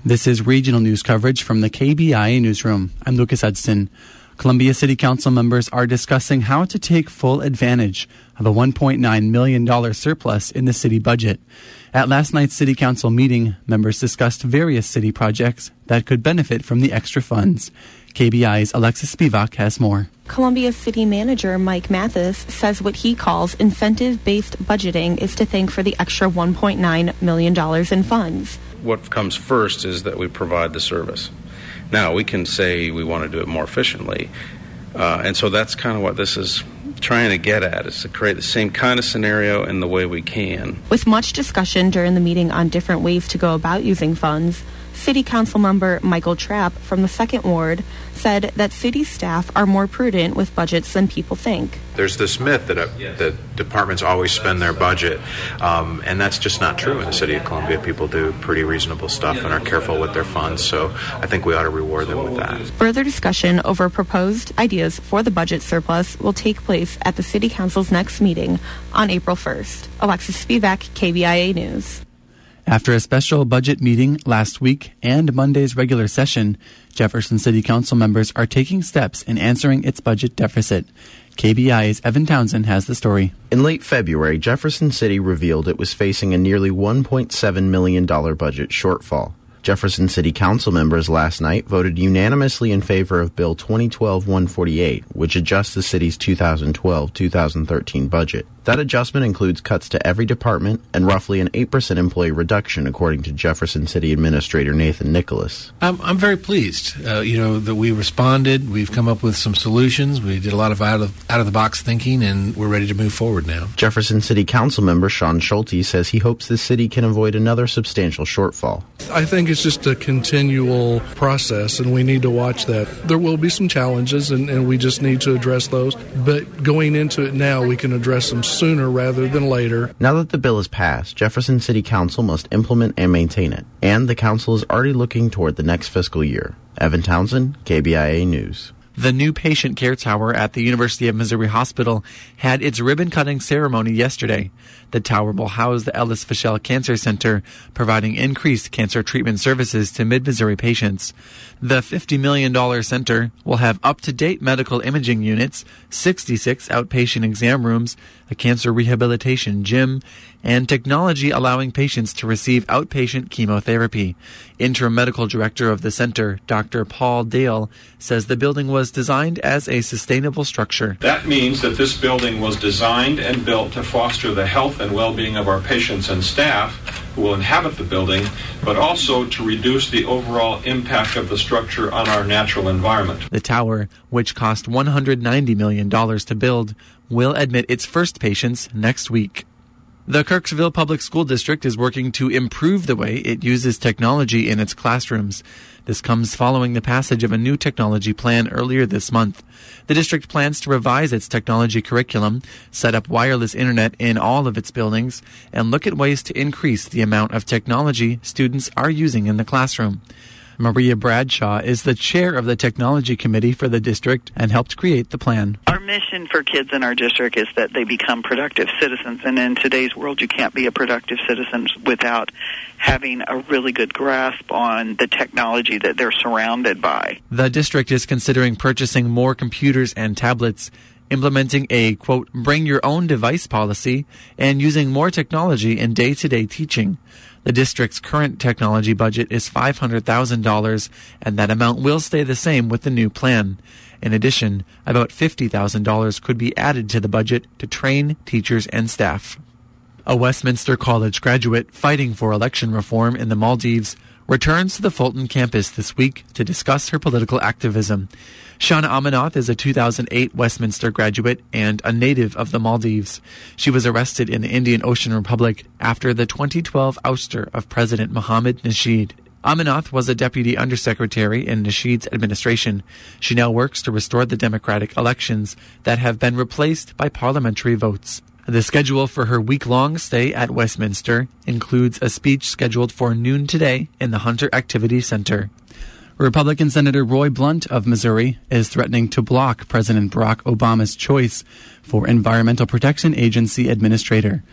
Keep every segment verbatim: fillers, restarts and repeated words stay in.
This is regional news coverage from the K B I A newsroom. I'm Lucas Hudson. Columbia City Council members are discussing how to take full advantage of a one point nine million dollars surplus in the city budget. At last night's City Council meeting, members discussed various city projects that could benefit from the extra funds. K B I's Alexis Spivak has more. Columbia City Manager Mike Mathis says what he calls incentive-based budgeting is to thank for the extra one point nine million dollars in funds. What comes first is that we provide the service. Now, we can say we want to do it more efficiently, uh, and so that's kind of what this is trying to get at, is to create the same kind of scenario in the way we can. With much discussion during the meeting on different ways to go about using funds, City Council member Michael Trapp from the Second Ward said that city staff are more prudent with budgets than people think. There's this myth that, uh, that departments always spend their budget, um, and that's just not true in the city of Columbia. People do pretty reasonable stuff and are careful with their funds, so I think we ought to reward them with that. Further discussion over proposed ideas for the budget surplus will take place at the City Council's next meeting on April first. Alexis Spivak, K B I A News. After a special budget meeting last week and Monday's regular session, Jefferson City Council members are taking steps in answering its budget deficit. K B I's Evan Townsend has the story. In late February, Jefferson City revealed it was facing a nearly one point seven million dollars budget shortfall. Jefferson City Council members last night voted unanimously in favor of Bill twenty twelve one forty-eight, which adjusts the city's two thousand twelve to two thousand thirteen budget. That adjustment includes cuts to every department and roughly an eight percent employee reduction, according to Jefferson City Administrator Nathan Nicholas. I'm, I'm very pleased, uh, you know, that we responded. We've come up with some solutions. We did a lot of out of out of the box thinking, and we're ready to move forward now. Jefferson City Council member Sean Schulte says he hopes the city can avoid another substantial shortfall. I think it's just a continual process, and we need to watch that. There will be some challenges, and, and we just need to address those. But going into it now, we can address them sooner rather than later. Now that the bill is passed, Jefferson City Council must implement and maintain it. And the council is already looking toward the next fiscal year. Evan Townsend, K B I A News. The new patient care tower at the University of Missouri Hospital had its ribbon-cutting ceremony yesterday. The tower will house the Ellis Fischel Cancer Center, providing increased cancer treatment services to mid-Missouri patients. The fifty million dollars center will have up-to-date medical imaging units, sixty-six outpatient exam rooms, a cancer rehabilitation gym, and technology allowing patients to receive outpatient chemotherapy. Interim medical director of the center, Doctor Paul Dale, says the building was designed as a sustainable structure. That means that this building was designed and built to foster the health and well-being of our patients and staff who will inhabit the building, but also to reduce the overall impact of the structure on our natural environment. The tower, which cost one hundred ninety million dollars to build, will admit its first patients next week. The Kirksville Public School District is working to improve the way it uses technology in its classrooms. This comes following the passage of a new technology plan earlier this month. The district plans to revise its technology curriculum, set up wireless internet in all of its buildings, and look at ways to increase the amount of technology students are using in the classroom. Maria Bradshaw is the chair of the technology committee for the district and helped create the plan. Our mission for kids in our district is that they become productive citizens, and in today's world you can't be a productive citizen without having a really good grasp on the technology that they're surrounded by. The district is considering purchasing more computers and tablets, implementing a, quote, bring your own device policy, and using more technology in day-to-day teaching. The district's current technology budget is five hundred thousand dollars, and that amount will stay the same with the new plan. In addition, about fifty thousand dollars could be added to the budget to train teachers and staff. A Westminster College graduate fighting for election reform in the Maldives returns to the Fulton campus this week to discuss her political activism. Shauna Amanath is a two thousand eight Westminster graduate and a native of the Maldives. She was arrested in the Indian Ocean Republic after the twenty twelve ouster of President Mohammed Nasheed. Amanath was a deputy undersecretary in Nasheed's administration. She now works to restore the democratic elections that have been replaced by parliamentary votes. The schedule for her week-long stay at Westminster includes a speech scheduled for noon today in the Hunter Activity Center. Republican Senator Roy Blunt of Missouri is threatening to block President Barack Obama's choice for Environmental Protection Agency administrator.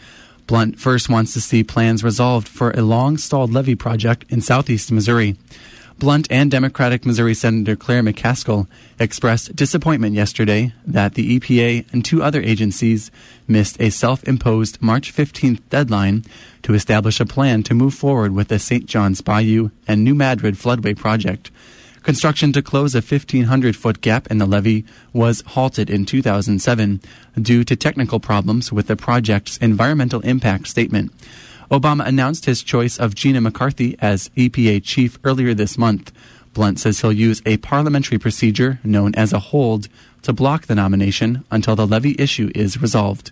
Blunt first wants to see plans resolved for a long-stalled levee project in southeast Missouri. Blunt and Democratic Missouri Senator Claire McCaskill expressed disappointment yesterday that the E P A and two other agencies missed a self-imposed March fifteenth deadline to establish a plan to move forward with the Saint John's Bayou and New Madrid floodway project. Construction to close a fifteen hundred foot gap in the levee was halted in two thousand seven due to technical problems with the project's environmental impact statement. Obama announced his choice of Gina McCarthy as E P A chief earlier this month. Blunt says he'll use a parliamentary procedure known as a hold to block the nomination until the levee issue is resolved.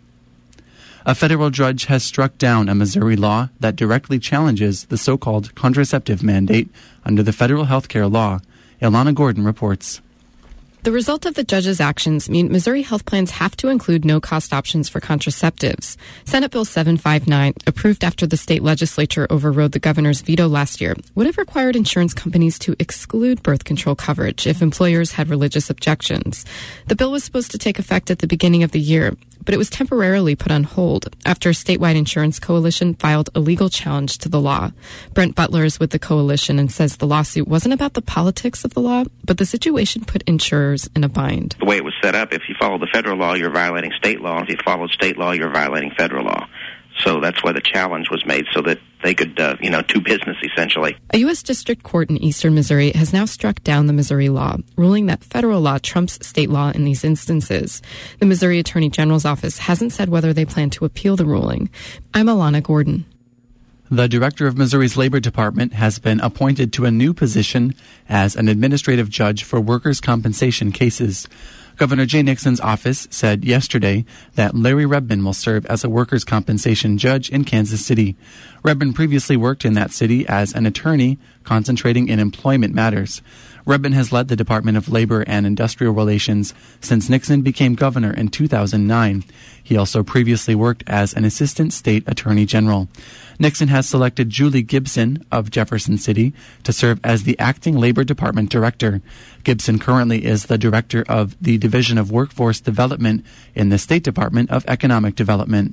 A federal judge has struck down a Missouri law that directly challenges the so-called contraceptive mandate under the federal health care law. Ilana Gordon reports. The result of the judge's actions mean Missouri health plans have to include no-cost options for contraceptives. Senate Bill seven fifty-nine, approved after the state legislature overrode the governor's veto last year, would have required insurance companies to exclude birth control coverage if employers had religious objections. The bill was supposed to take effect at the beginning of the year, but it was temporarily put on hold after a statewide insurance coalition filed a legal challenge to the law. Brent Butler is with the coalition and says the lawsuit wasn't about the politics of the law, but the situation put insurers in a bind. The way it was set up, if you follow the federal law, you're violating state law. If you follow state law, you're violating federal law. So that's why the challenge was made, so that they could, uh, you know, do business, essentially. A U S district court in eastern Missouri has now struck down the Missouri law, ruling that federal law trumps state law in these instances. The Missouri Attorney General's office hasn't said whether they plan to appeal the ruling. I'm Alana Gordon. The director of Missouri's Labor Department has been appointed to a new position as an administrative judge for workers' compensation cases. Governor Jay Nixon's office said yesterday that Larry Rebman will serve as a workers' compensation judge in Kansas City. Rebman previously worked in that city as an attorney concentrating in employment matters. Rebman has led the Department of Labor and Industrial Relations since Nixon became governor in two thousand nine. He also previously worked as an assistant state attorney general. Nixon has selected Julie Gibson of Jefferson City to serve as the acting Labor Department director. Gibson currently is the director of the Division of Workforce Development in the State Department of Economic Development.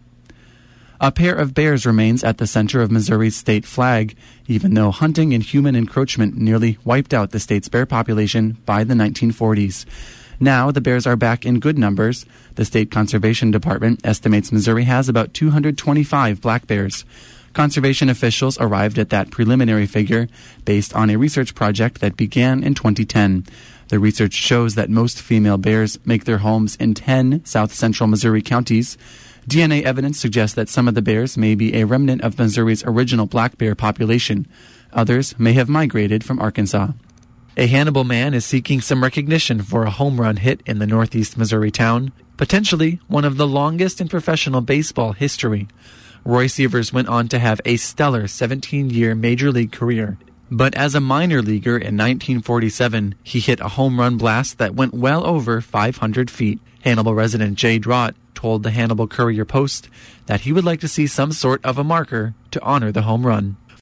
A pair of bears remains at the center of Missouri's state flag, even though hunting and human encroachment nearly wiped out the state's bear population by the nineteen forties. Now the bears are back in good numbers. The State Conservation Department estimates Missouri has about two hundred twenty-five black bears. Conservation officials arrived at that preliminary figure based on a research project that began in twenty ten. The research shows that most female bears make their homes in ten south-central Missouri counties. D N A evidence suggests that some of the bears may be a remnant of Missouri's original black bear population. Others may have migrated from Arkansas. A Hannibal man is seeking some recognition for a home run hit in the northeast Missouri town, potentially one of the longest in professional baseball history. Roy Sievers went on to have a stellar seventeen-year major league career. But as a minor leaguer in nineteen forty-seven, he hit a home run blast that went well over five hundred feet. Hannibal resident Jay Drott told the Hannibal Courier-Post that he would like to see some sort of a marker to honor the home run.